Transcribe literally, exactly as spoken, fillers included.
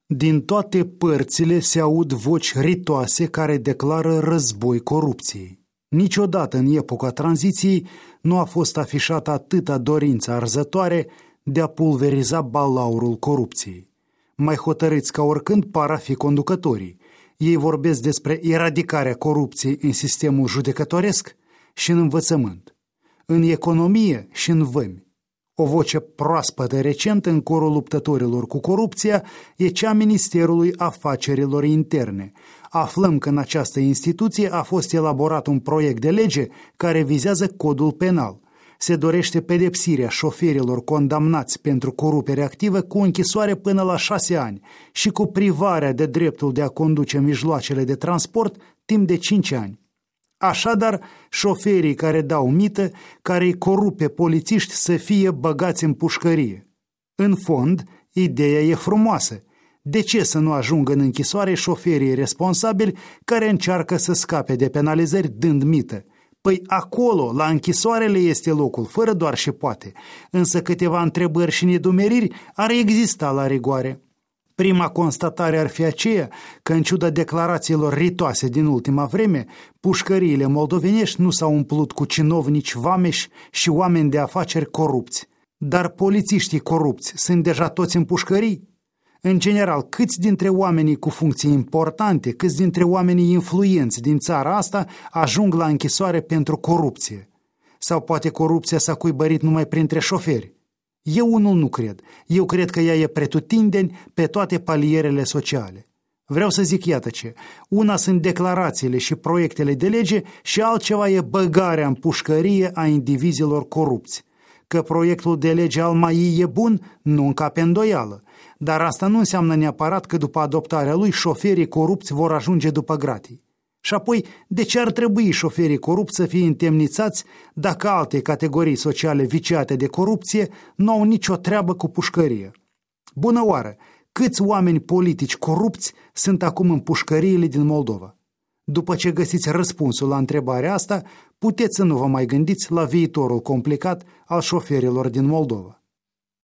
Din toate părțile se aud voci ritoase care declară război corupției. Niciodată în epoca tranziției nu a fost afișată atâta dorință arzătoare de a pulveriza balaurul corupției. Mai hotărâți ca oricând par a fi conducătorii. Ei vorbesc despre eradicarea corupției în sistemul judecătoresc și în învățământ, în economie și în vămi. O voce proaspătă recentă în corul luptătorilor cu corupția e cea a Ministerului Afacerilor Interne. Aflăm că în această instituție a fost elaborat un proiect de lege care vizează codul penal. Se dorește pedepsirea șoferilor condamnați pentru corupere activă cu închisoare până la șase ani și cu privarea de dreptul de a conduce mijloacele de transport timp de cinci ani. Așadar, șoferii care dau mită, care îi corup pe polițiști să fie băgați în pușcărie. În fond, ideea e frumoasă. De ce să nu ajungă în închisoare șoferii responsabili care încearcă să scape de penalizări dând mită? Păi acolo, la închisoarele este locul, fără doar și poate, însă câteva întrebări și nedumeriri ar exista la rigoare. Prima constatare ar fi aceea că, în ciuda declarațiilor ritoase din ultima vreme, pușcăriile moldovenești nu s-au umplut cu cinovnici, vameși și oameni de afaceri corupți. Dar polițiștii corupți sunt deja toți în pușcării? În general, câți dintre oamenii cu funcții importante, câți dintre oamenii influenți din țara asta ajung la închisoare pentru corupție? Sau poate corupția s-a cuibărit numai printre șoferi? Eu unul nu cred. Eu cred că ea e pretutindeni pe toate palierele sociale. Vreau să zic iată ce. Una sunt declarațiile și proiectele de lege și altceva e băgarea în pușcărie a indivizilor corupți. Că proiectul de lege al M A I e bun, nu încape îndoială. Dar asta nu înseamnă neapărat că după adoptarea lui șoferii corupți vor ajunge după gratii. Și apoi, de ce ar trebui șoferii corupți să fie întemnițați dacă alte categorii sociale viciate de corupție nu au nicio treabă cu pușcărie? Bună oară! Câți oameni politici corupți sunt acum în pușcăriile din Moldova? După ce găsiți răspunsul la întrebarea asta, puteți să nu vă mai gândiți la viitorul complicat al șoferilor din Moldova.